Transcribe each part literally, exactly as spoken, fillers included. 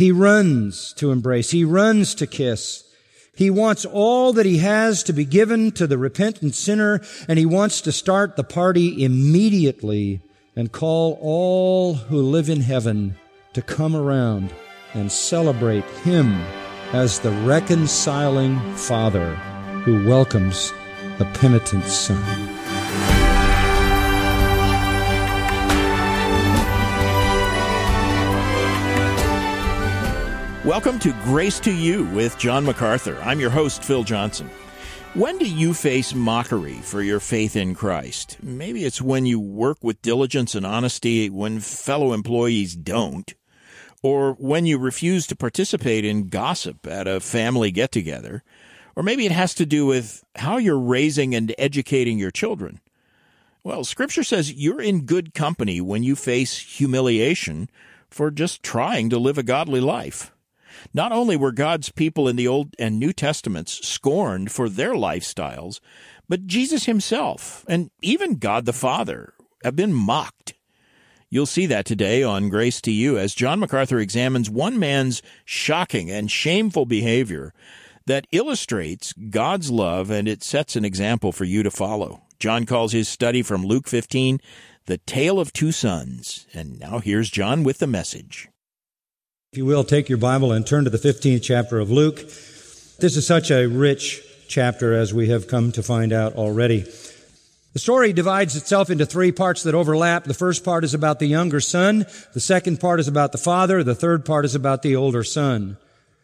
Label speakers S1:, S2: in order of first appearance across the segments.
S1: He runs to embrace. He runs to kiss. He wants all that he has to be given to the repentant sinner, and he wants to start the party immediately and call all who live in heaven to come around and celebrate him as the reconciling Father who welcomes a penitent son.
S2: Welcome to Grace to You with John MacArthur. I'm your host, Phil Johnson. When do you face mockery for your faith in Christ? Maybe it's when you work with diligence and honesty when fellow employees don't, or when you refuse to participate in gossip at a family get-together, or maybe it has to do with how you're raising and educating your children. Well, Scripture says you're in good company when you face humiliation for just trying to live a godly life. Not only were God's people in the Old and New Testaments scorned for their lifestyles, but Jesus himself and even God the Father have been mocked. You'll see that today on Grace to You as John MacArthur examines one man's shocking and shameful behavior that illustrates God's love, and it sets an example for you to follow. John calls his study from Luke fifteen, The Tale of Two Sons. And now here's John with the message.
S1: If you will, take your Bible and turn to the fifteenth chapter of Luke. This is such a rich chapter, as we have come to find out already. The story divides itself into three parts that overlap. The first part is about the younger son. The second part is about the father. The third part is about the older son.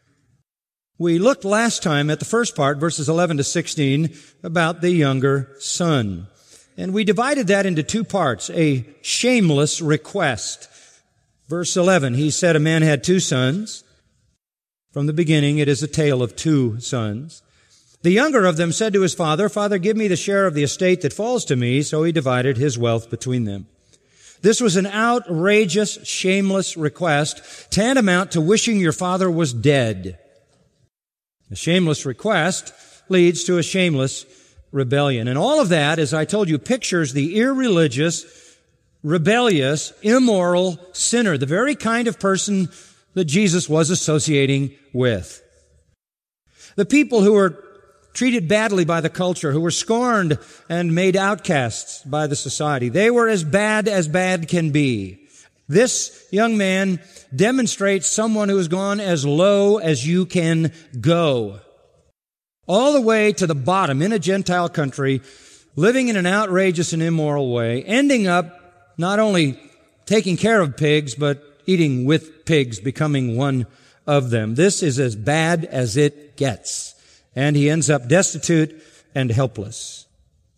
S1: We looked last time at the first part, verses eleven to sixteen, about the younger son. And we divided that into two parts, a shameless request. Verse eleven, he said, a man had two sons. From the beginning, it is a tale of two sons. The younger of them said to his father, Father, give me the share of the estate that falls to me. So he divided his wealth between them. This was an outrageous, shameless request, tantamount to wishing your father was dead. A shameless request leads to a shameless rebellion. And all of that, as I told you, pictures the irreligious, rebellious, immoral sinner, the very kind of person that Jesus was associating with. The people who were treated badly by the culture, who were scorned and made outcasts by the society. They were as bad as bad can be. This young man demonstrates someone who has gone as low as you can go. All the way to the bottom in a Gentile country, living in an outrageous and immoral way, ending up not only taking care of pigs, but eating with pigs, becoming one of them. This is as bad as it gets. And he ends up destitute and helpless.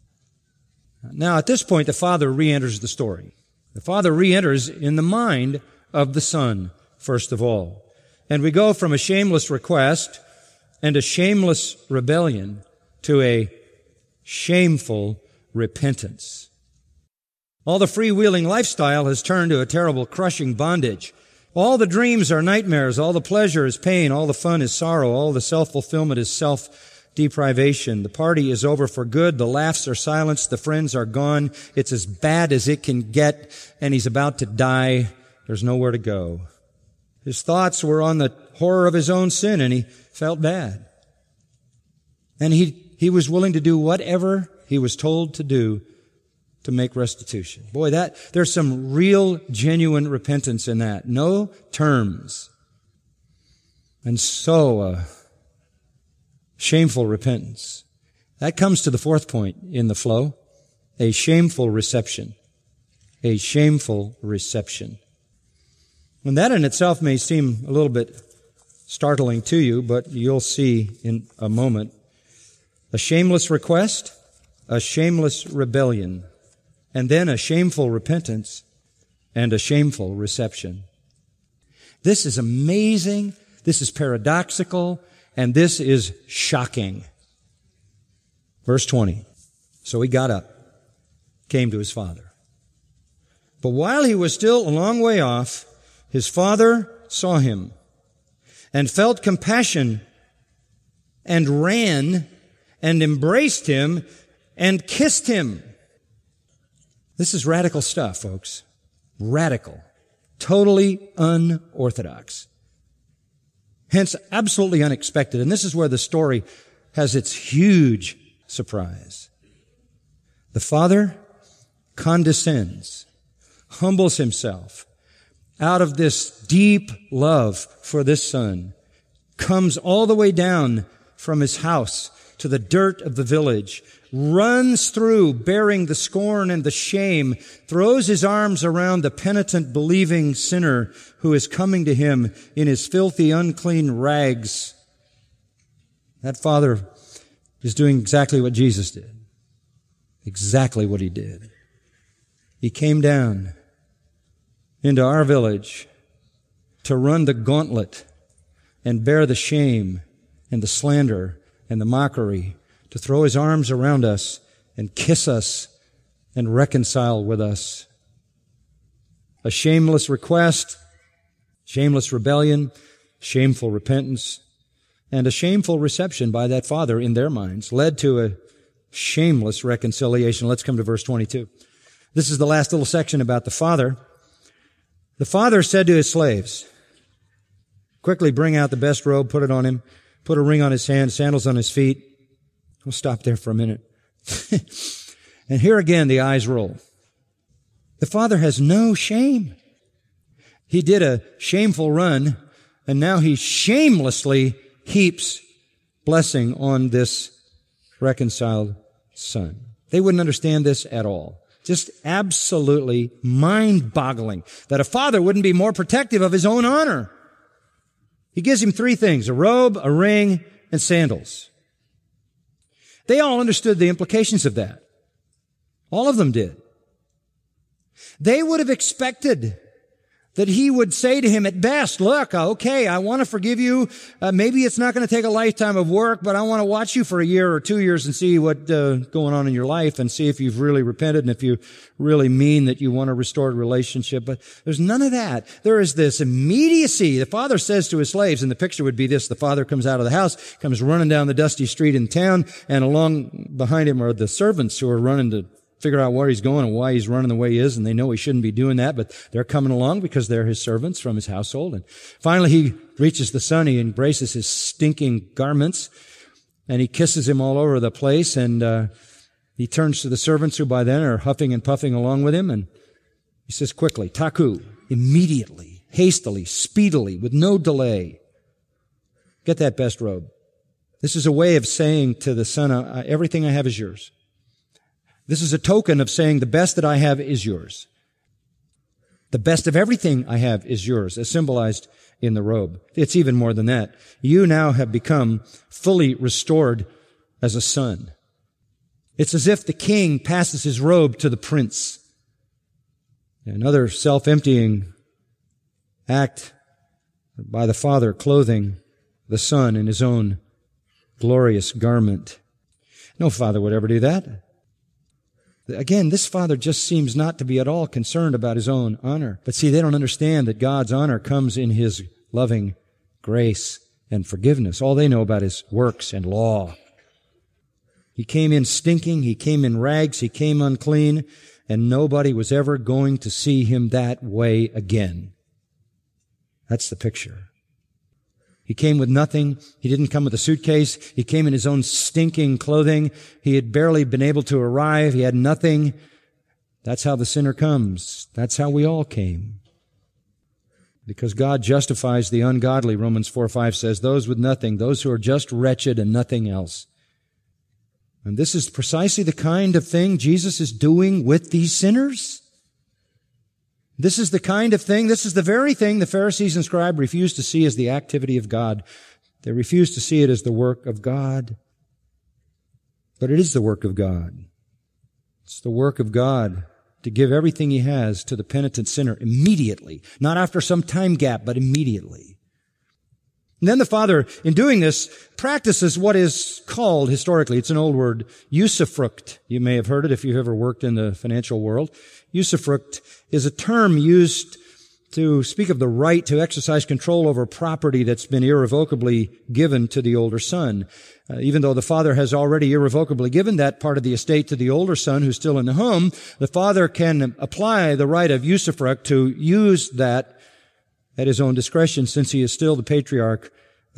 S1: Now, at this point, the father re-enters the story. The father re-enters in the mind of the son, first of all. And we go from a shameless request and a shameless rebellion to a shameful repentance. All the freewheeling lifestyle has turned to a terrible, crushing bondage. All the dreams are nightmares. All the pleasure is pain. All the fun is sorrow. All the self-fulfillment is self-deprivation. The party is over for good. The laughs are silenced. The friends are gone. It's as bad as it can get, and he's about to die. There's nowhere to go. His thoughts were on the horror of his own sin, and he felt bad. And he, he was willing to do whatever he was told to do to make restitution. Boy, that, there's some real, genuine repentance in that. No terms. And so, uh, shameful repentance. That comes to the fourth point in the flow. A shameful reception. A shameful reception. And that in itself may seem a little bit startling to you, but you'll see in a moment. A shameless request, a shameless rebellion, and then a shameful repentance and a shameful reception. This is amazing, this is paradoxical, and this is shocking. Verse twenty. So he got up, came to his father. But while he was still a long way off, his father saw him and felt compassion and ran and embraced him and kissed him. This is radical stuff, folks. Radical. Totally unorthodox. Hence, absolutely unexpected. And this is where the story has its huge surprise. The Father condescends, humbles himself out of this deep love for this Son, comes all the way down from his house to the dirt of the village, runs through bearing the scorn and the shame, throws his arms around the penitent, believing sinner who is coming to him in his filthy, unclean rags. That Father is doing exactly what Jesus did. Exactly what he did. He came down into our village to run the gauntlet and bear the shame and the slander and the mockery, to throw his arms around us and kiss us and reconcile with us. A shameless request, shameless rebellion, shameful repentance, and a shameful reception by that Father in their minds led to a shameless reconciliation. Let's come to verse twenty-two. This is the last little section about the Father. The Father said to his slaves, quickly bring out the best robe, put it on him, put a ring on his hand, sandals on his feet. We'll stop there for a minute. And here again, the eyes roll. The Father has no shame. He did a shameful run, and now he shamelessly heaps blessing on this reconciled Son. They wouldn't understand this at all. Just absolutely mind-boggling that a father wouldn't be more protective of his own honor. He gives him three things: a robe, a ring, and sandals. They all understood the implications of that. All of them did. They would have expected that he would say to him at best, look, okay, I want to forgive you. Uh, maybe it's not going to take a lifetime of work, but I want to watch you for a year or two years and see what's uh, going on in your life and see if you've really repented and if you really mean that you want a restored relationship. But there's none of that. There is this immediacy. The father says to his slaves, and the picture would be this: the father comes out of the house, comes running down the dusty street in town, and along behind him are the servants who are running to figure out where he's going and why he's running the way he is, and they know he shouldn't be doing that, but they're coming along because they're his servants from his household. And finally he reaches the son, he embraces his stinking garments, and he kisses him all over the place, and uh he turns to the servants who by then are huffing and puffing along with him, and he says quickly, taku, immediately, hastily, speedily, with no delay, get that best robe. This is a way of saying to the son, uh, everything I have is yours. This is a token of saying the best that I have is yours. The best of everything I have is yours, as symbolized in the robe. It's even more than that. You now have become fully restored as a son. It's as if the king passes his robe to the prince. Another self-emptying act by the Father clothing the Son in his own glorious garment. No father would ever do that. Again, this father just seems not to be at all concerned about his own honor. But see, they don't understand that God's honor comes in his loving grace and forgiveness. All they know about is works and law. He came in stinking, he came in rags, he came unclean, and nobody was ever going to see him that way again. That's the picture. He came with nothing. He didn't come with a suitcase. He came in his own stinking clothing. He had barely been able to arrive. He had nothing. That's how the sinner comes. That's how we all came. Because God justifies the ungodly, Romans four five says, those with nothing, those who are just wretched and nothing else. And this is precisely the kind of thing Jesus is doing with these sinners. This is the kind of thing, this is the very thing the Pharisees and scribes refused to see as the activity of God. They refused to see it as the work of God. But it is the work of God. It's the work of God to give everything he has to the penitent sinner immediately. Not after some time gap, but immediately. And then the Father, in doing this, practices what is called, historically, it's an old word, usufruct. You may have heard it if you've ever worked in the financial world. Usufruct is a term used to speak of the right to exercise control over property that's been irrevocably given to the older son. Uh, even though the father has already irrevocably given that part of the estate to the older son who's still in the home, the father can apply the right of usufruct to use that at his own discretion, since he is still the patriarch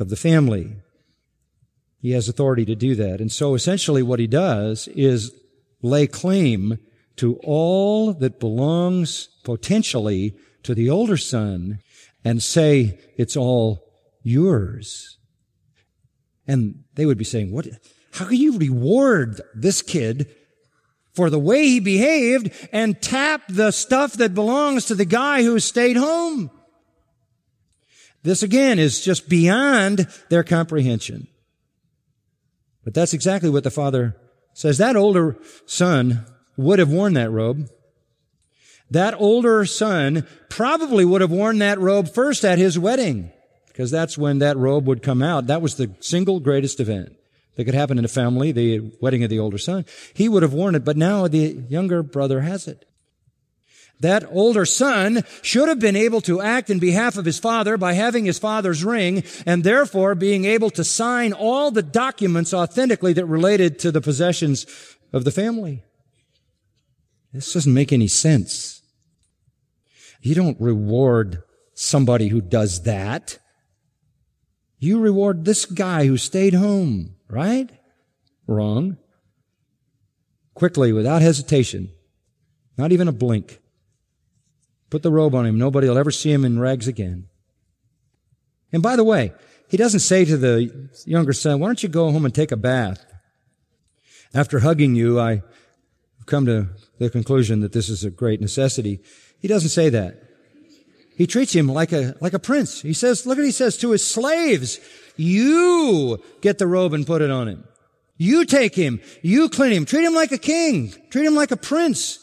S1: of the family. He has authority to do that. And so essentially what he does is lay claim to all that belongs potentially to the older son and say it's all yours. And they would be saying, "What? How can you reward this kid for the way he behaved and tap the stuff that belongs to the guy who stayed home?" This again is just beyond their comprehension. But that's exactly what the father says. That older son would have worn that robe. That older son probably would have worn that robe first at his wedding, because that's when that robe would come out. That was the single greatest event that could happen in a family, the wedding of the older son. He would have worn it, but now the younger brother has it. That older son should have been able to act in behalf of his father by having his father's ring, and therefore being able to sign all the documents authentically that related to the possessions of the family. This doesn't make any sense. You don't reward somebody who does that. You reward this guy who stayed home, right? Wrong. Quickly, without hesitation, not even a blink, put the robe on him. Nobody will ever see him in rags again. And by the way, he doesn't say to the younger son, "Why don't you go home and take a bath?" After hugging you, I've come to the conclusion that this is a great necessity. He doesn't say that. He treats him like a, like a prince. He says, look what he says to his slaves. You get the robe and put it on him. You take him. You clean him. Treat him like a king. Treat him like a prince.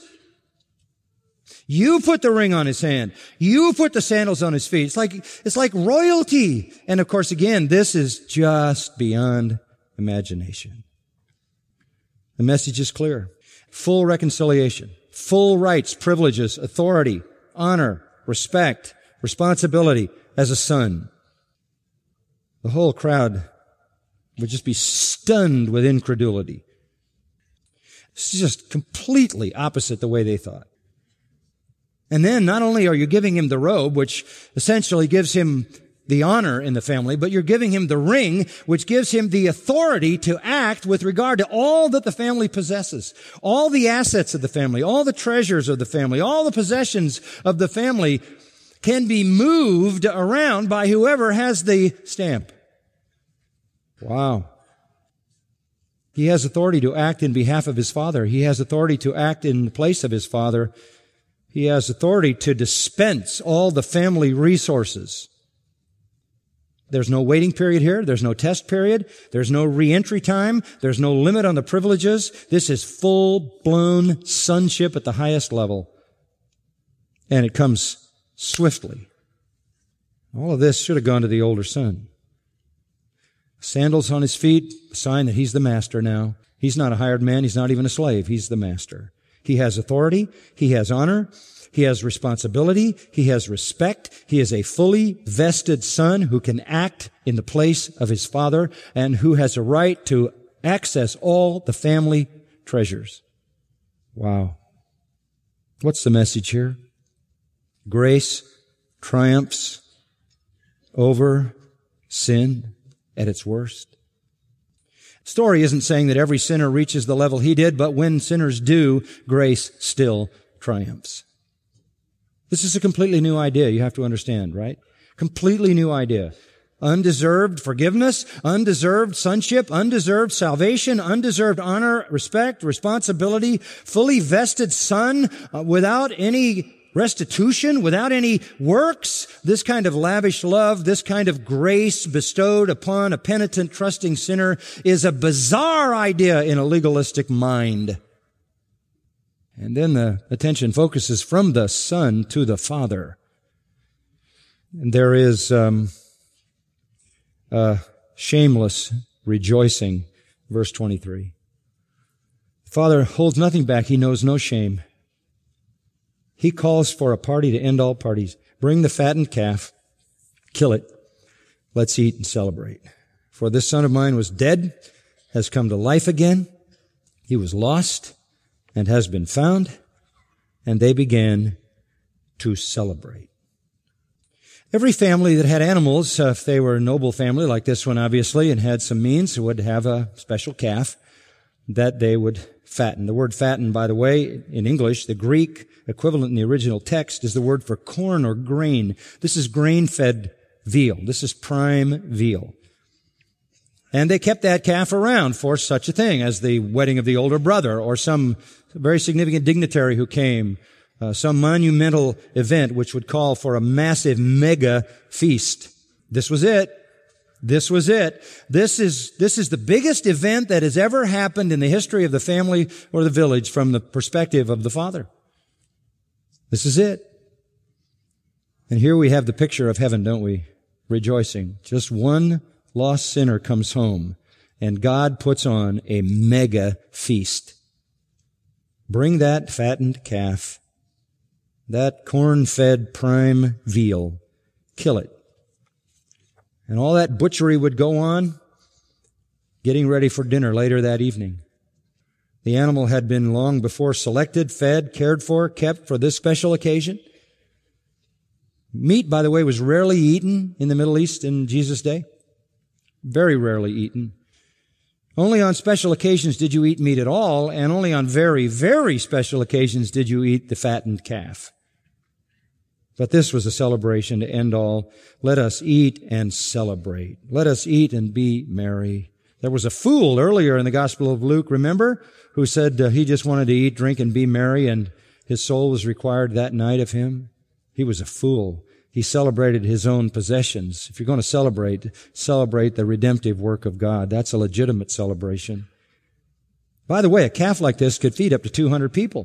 S1: You put the ring on his hand. You put the sandals on his feet. It's like, it's like royalty. And of course, again, this is just beyond imagination. The message is clear. Full reconciliation, full rights, privileges, authority, honor, respect, responsibility as a son. The whole crowd would just be stunned with incredulity. It's just completely opposite the way they thought. And then not only are you giving him the robe, which essentially gives him the honor in the family, but you're giving him the ring, which gives him the authority to act with regard to all that the family possesses, all the assets of the family, all the treasures of the family, all the possessions of the family can be moved around by whoever has the stamp. Wow. He has authority to act in behalf of his father. He has authority to act in the place of his father. He has authority to dispense all the family resources. There's no waiting period here. There's no test period. There's no re-entry time. There's no limit on the privileges. This is full-blown sonship at the highest level. And it comes swiftly. All of this should have gone to the older son. Sandals on his feet, a sign that he's the master now. He's not a hired man. He's not even a slave. He's the master. He has authority. He has honor. He has responsibility. He has respect. He is a fully vested son who can act in the place of his father and who has a right to access all the family treasures. Wow. What's the message here? Grace triumphs over sin at its worst. The story isn't saying that every sinner reaches the level he did, but when sinners do, grace still triumphs. This is a completely new idea, you have to understand, right? Completely new idea. Undeserved forgiveness, undeserved sonship, undeserved salvation, undeserved honor, respect, responsibility, fully vested son uh, without any restitution, without any works. This kind of lavish love, this kind of grace bestowed upon a penitent, trusting sinner is a bizarre idea in a legalistic mind. And then the attention focuses from the son to the father. And there is um, a shameless rejoicing, verse twenty-three. The father holds nothing back. He knows no shame. He calls for a party to end all parties. Bring the fattened calf, kill it. Let's eat and celebrate. For this son of mine was dead, has come to life again. He was lost and has been found. And they began to celebrate. Every family that had animals, uh, if they were a noble family like this one, obviously, and had some means, would have a special calf that they would fatten. The word fatten, by the way, in English, the Greek equivalent in the original text is the word for corn or grain. This is grain-fed veal. This is prime veal. And they kept that calf around for such a thing as the wedding of the older brother or some very significant dignitary who came, uh, some monumental event which would call for a massive mega feast. This was it. This was it. This is, this is the biggest event that has ever happened in the history of the family or the village from the perspective of the father. This is it. And here we have the picture of heaven, don't we? Rejoicing. Just one lost sinner comes home, and God puts on a mega feast. Bring that fattened calf, that corn-fed prime veal, kill it. And all that butchery would go on, getting ready for dinner later that evening. The animal had been long before selected, fed, cared for, kept for this special occasion. Meat, by the way, was rarely eaten in the Middle East in Jesus' day. Very rarely eaten. Only on special occasions did you eat meat at all, and only on very, very special occasions did you eat the fattened calf. But this was a celebration to end all. Let us eat and celebrate. Let us eat and be merry. There was a fool earlier in the Gospel of Luke, remember, who said uh, he just wanted to eat, drink, and be merry, and his soul was required that night of him. He was a fool. He celebrated his own possessions. If you're going to celebrate, celebrate the redemptive work of God. That's a legitimate celebration. By the way, a calf like this could feed up to two hundred people.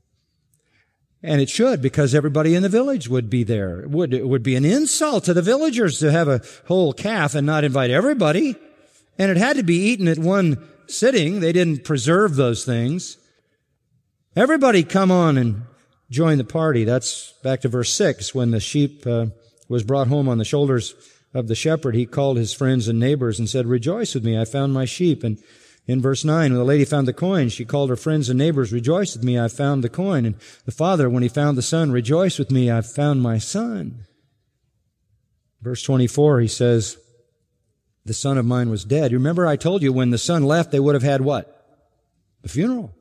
S1: And it should, because everybody in the village would be there. It would, it would be an insult to the villagers to have a whole calf and not invite everybody. And it had to be eaten at one sitting. They didn't preserve those things. Everybody come on and join the party. That's back to verse six. When the sheep uh, was brought home on the shoulders of the shepherd, he called his friends and neighbors and said, "Rejoice with me, I found my sheep." And in verse nine, when the lady found the coin, she called her friends and neighbors, "Rejoice with me, I found the coin." And the father, when he found the son, "Rejoice with me, I found my son." Verse twenty-four, he says, "The son of mine was dead." You remember I told you when the son left, they would have had what? The funeral.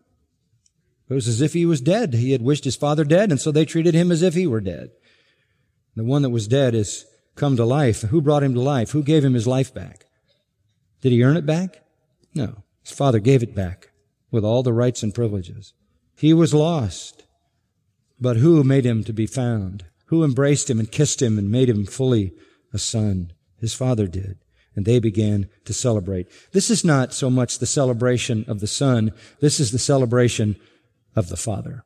S1: It was as if he was dead. He had wished his father dead, and so they treated him as if he were dead. The one that was dead is come to life. Who brought him to life? Who gave him his life back? Did he earn it back? No. His father gave it back with all the rights and privileges. He was lost, but who made him to be found? Who embraced him and kissed him and made him fully a son? His father did. And they began to celebrate. This is not so much the celebration of the son. This is the celebration of the Father.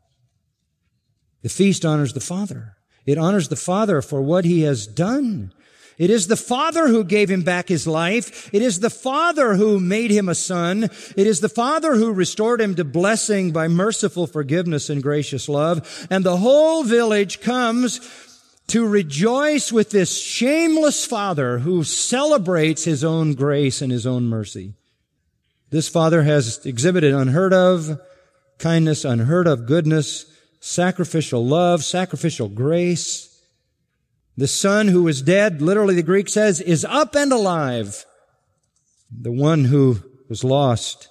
S1: The feast honors the Father. It honors the Father for what he has done. It is the Father who gave him back his life. It is the Father who made him a son. It is the Father who restored him to blessing by merciful forgiveness and gracious love. And the whole village comes to rejoice with this shameless Father who celebrates his own grace and his own mercy. This Father has exhibited unheard of kindness, unheard of goodness, sacrificial love, sacrificial grace. The Son who was dead, literally the Greek says, is up and alive. The one who was lost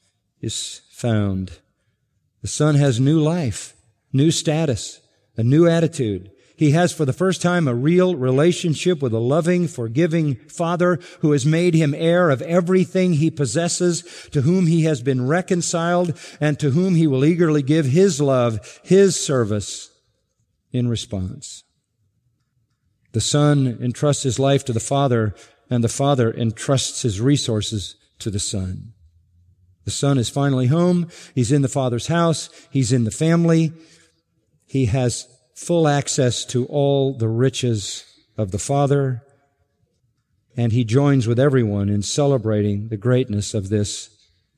S1: is found. The Son has new life, new status, a new attitude. He has for the first time a real relationship with a loving, forgiving Father who has made him heir of everything he possesses, to whom he has been reconciled, and to whom he will eagerly give his love, his service in response. The Son entrusts his life to the Father, and the Father entrusts his resources to the Son. The Son is finally home. He's in the Father's house. He's in the family. He has full access to all the riches of the Father, and he joins with everyone in celebrating the greatness of this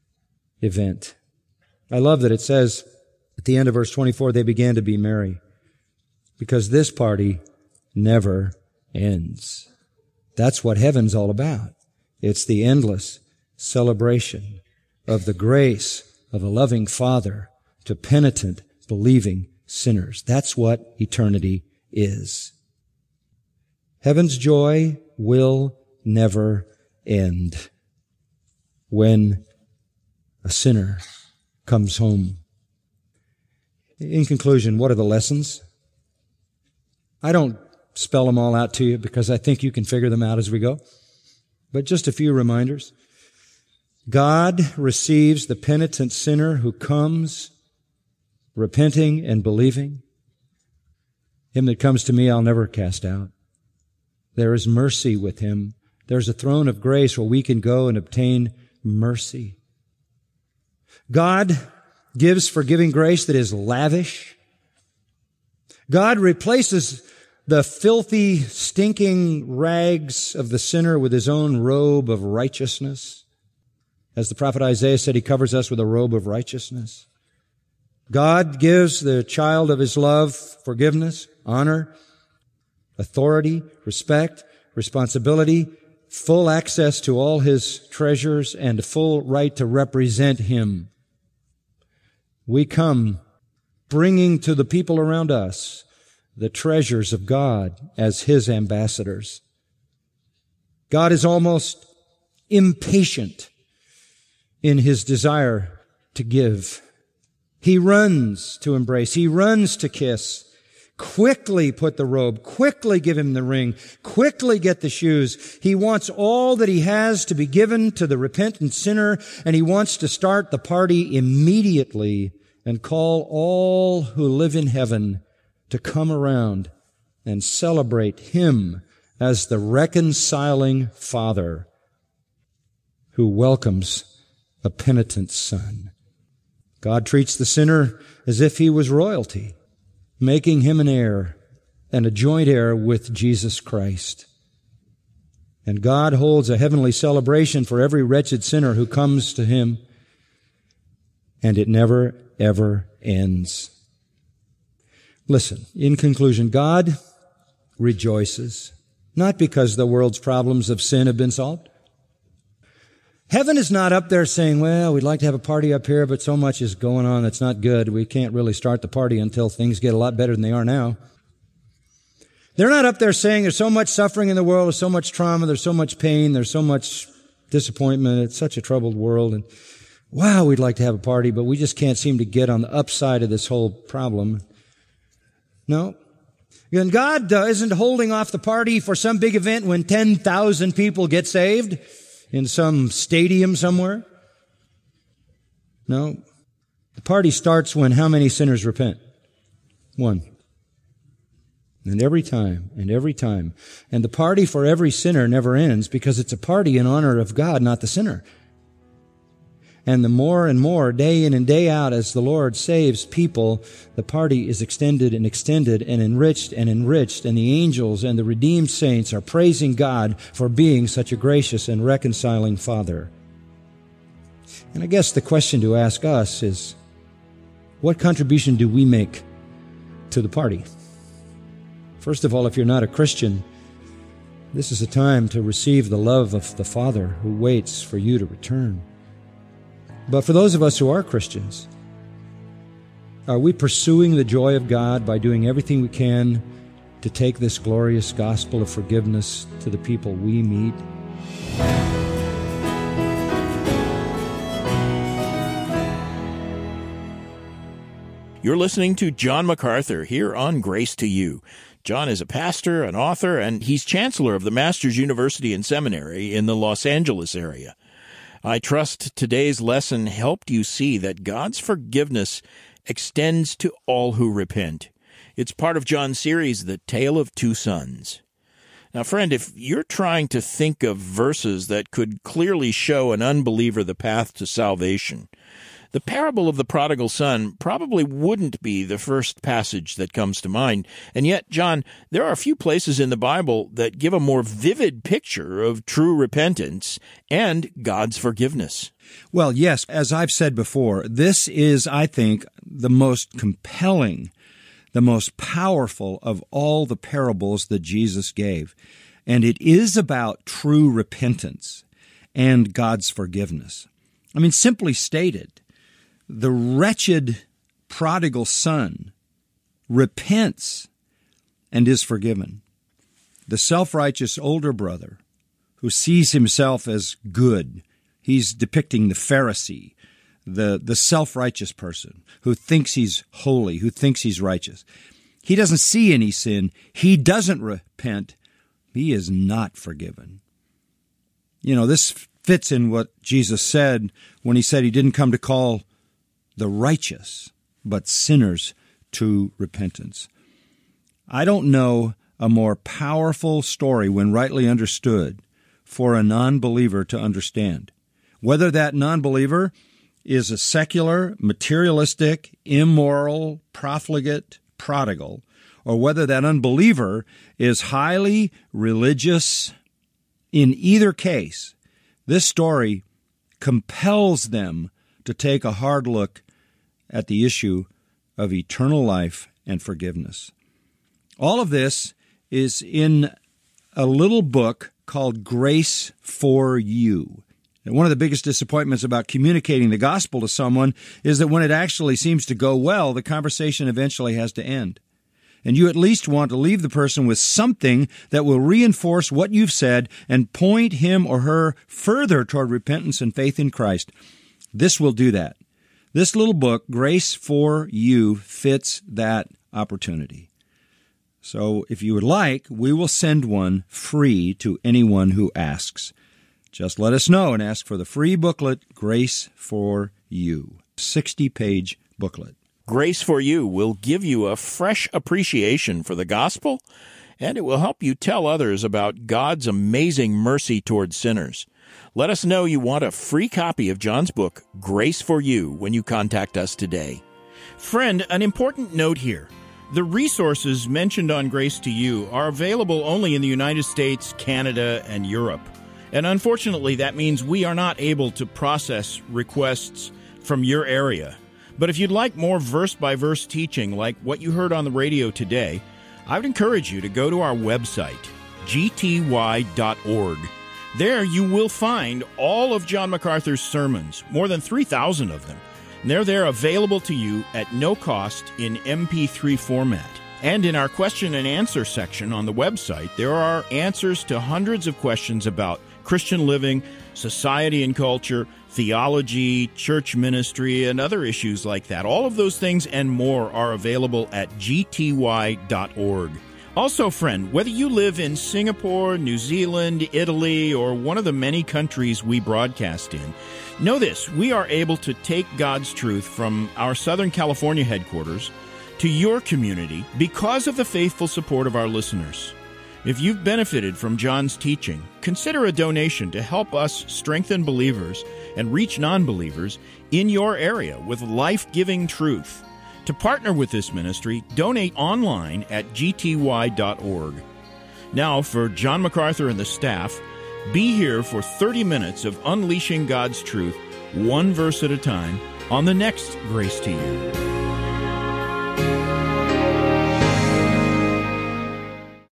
S1: event. I love that it says at the end of verse twenty-four, they began to be merry, because this party never ends. That's what heaven's all about. It's the endless celebration of the grace of a loving Father to penitent, believing sinners. That's what eternity is. Heaven's joy will never end when a sinner comes home. In conclusion, what are the lessons? I don't spell them all out to you because I think you can figure them out as we go. But just a few reminders. God receives the penitent sinner who comes repenting and believing. Him that comes to me, I'll never cast out. There is mercy with him. There's a throne of grace where we can go and obtain mercy. God gives forgiving grace that is lavish. God replaces the filthy, stinking rags of the sinner with his own robe of righteousness. As the prophet Isaiah said, he covers us with a robe of righteousness. God gives the child of his love forgiveness, honor, authority, respect, responsibility, full access to all his treasures, and full right to represent him. We come bringing to the people around us the treasures of God as his ambassadors. God is almost impatient in his desire to give. He runs to embrace. He runs to kiss. Quickly put the robe. Quickly give him the ring. Quickly get the shoes. He wants all that he has to be given to the repentant sinner, and he wants to start the party immediately and call all who live in heaven to come around and celebrate him as the reconciling Father who welcomes a penitent son. God treats the sinner as if he was royalty, making him an heir and a joint heir with Jesus Christ. And God holds a heavenly celebration for every wretched sinner who comes to him, and it never, ever ends. Listen, in conclusion, God rejoices, not because the world's problems of sin have been solved. Heaven is not up there saying, well, we'd like to have a party up here, but so much is going on that's not good. We can't really start the party until things get a lot better than they are now. They're not up there saying there's so much suffering in the world, there's so much trauma, there's so much pain, there's so much disappointment, it's such a troubled world, and wow, we'd like to have a party, but we just can't seem to get on the upside of this whole problem. No. And God uh, isn't holding off the party for some big event when ten thousand people get saved in some stadium somewhere. No. The party starts when how many sinners repent? One. And every time, and every time. And the party for every sinner never ends because it's a party in honor of God, not the sinner. And the more and more, day in and day out, as the Lord saves people, the party is extended and extended and enriched and enriched, and the angels and the redeemed saints are praising God for being such a gracious and reconciling Father. And I guess the question to ask us is, what contribution do we make to the party? First of all, if you're not a Christian, this is a time to receive the love of the Father who waits for you to return. But for those of us who are Christians, are we pursuing the joy of God by doing everything we can to take this glorious gospel of forgiveness to the people we meet?
S2: You're listening to John MacArthur here on Grace to You. John is a pastor, an author, and he's chancellor of the Masters University and Seminary in the Los Angeles area. I trust today's lesson helped you see that God's forgiveness extends to all who repent. It's part of John's series, The Tale of Two Sons. Now, friend, if you're trying to think of verses that could clearly show an unbeliever the path to salvation, the parable of the prodigal son probably wouldn't be the first passage that comes to mind. And yet, John, there are a few places in the Bible that give a more vivid picture of true repentance and God's forgiveness.
S1: Well, yes, as I've said before, this is, I think, the most compelling, the most powerful of all the parables that Jesus gave. And it is about true repentance and God's forgiveness. I mean, simply stated, the wretched prodigal son repents and is forgiven. the self-righteous older brother who sees himself as good. He's depicting the Pharisee, the, the self-righteous person who thinks he's holy, who thinks he's righteous. He doesn't see any sin. He doesn't repent. He is not forgiven. You know, this fits in what Jesus said when he said he didn't come to call the righteous, but sinners to repentance. I don't know a more powerful story, when rightly understood, for a non-believer to understand. Whether that non-believer is a secular, materialistic, immoral, profligate prodigal, or whether that unbeliever is highly religious, in either case, this story compels them to take a hard look at the issue of eternal life and forgiveness. All of this is in a little book called Grace for You. And one of the biggest disappointments about communicating the gospel to someone is that when it actually seems to go well, the conversation eventually has to end. And you at least want to leave the person with something that will reinforce what you've said and point him or her further toward repentance and faith in Christ. This will do that. This little book, Grace for You, fits that opportunity. So if you would like, we will send one free to anyone who asks. Just let us know and ask for the free booklet, Grace for You, sixty-page booklet.
S2: Grace for You will give you a fresh appreciation for the gospel, and it will help you tell others about God's amazing mercy toward sinners. Let us know you want a free copy of John's book, Grace for You, when you contact us today. Friend, an important note here. The resources mentioned on Grace to You are available only in the United States, Canada, and Europe. And unfortunately, that means we are not able to process requests from your area. But if you'd like more verse-by-verse teaching like what you heard on the radio today, I would encourage you to go to our website, g t y dot org. There you will find all of John MacArthur's sermons, more than three thousand of them. And they're there available to you at no cost in M P three format. And in our question and answer section on the website, there are answers to hundreds of questions about Christian living, society and culture, theology, church ministry, and other issues like that. All of those things and more are available at g t y dot org. Also, friend, whether you live in Singapore, New Zealand, Italy, or one of the many countries we broadcast in, know this: we are able to take God's truth from our Southern California headquarters to your community because of the faithful support of our listeners. If you've benefited from John's teaching, consider a donation to help us strengthen believers and reach non-believers in your area with life-giving truth. To partner with this ministry, donate online at g t y dot org. Now, for John MacArthur and the staff, be here for thirty minutes of unleashing God's truth, one verse at a time, on the next Grace to You.